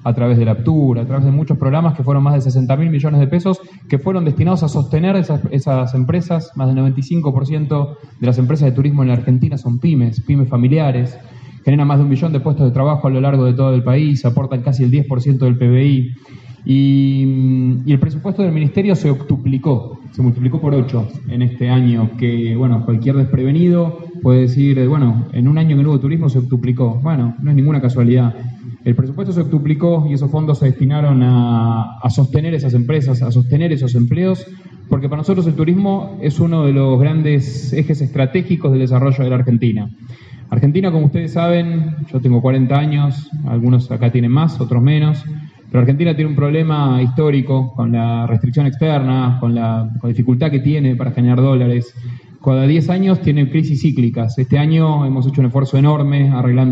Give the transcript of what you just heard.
a través del APTUR, a través de muchos programas que fueron más de 60.000 millones de pesos, que fueron destinados a sostener esas empresas. Más del 95% de las empresas de turismo en la Argentina son pymes familiares, generan más de 1 millón de puestos de trabajo a lo largo de todo el país, aportan casi el 10% del PBI. Y el presupuesto del Ministerio se multiplicó por 8 en este año, que bueno, cualquier desprevenido puede decir, bueno, en un año que no hubo turismo se octuplicó. Bueno, no es ninguna casualidad. El presupuesto se octuplicó y esos fondos se destinaron a sostener esas empresas, a sostener esos empleos, porque para nosotros el turismo es uno de los grandes ejes estratégicos del desarrollo de la Argentina. Argentina, como ustedes saben, yo tengo 40 años, algunos acá tienen más, otros menos, pero Argentina tiene un problema histórico con la restricción externa, con la dificultad que tiene para generar dólares. Cada 10 años tiene crisis cíclicas. Este año hemos hecho un esfuerzo enorme arreglando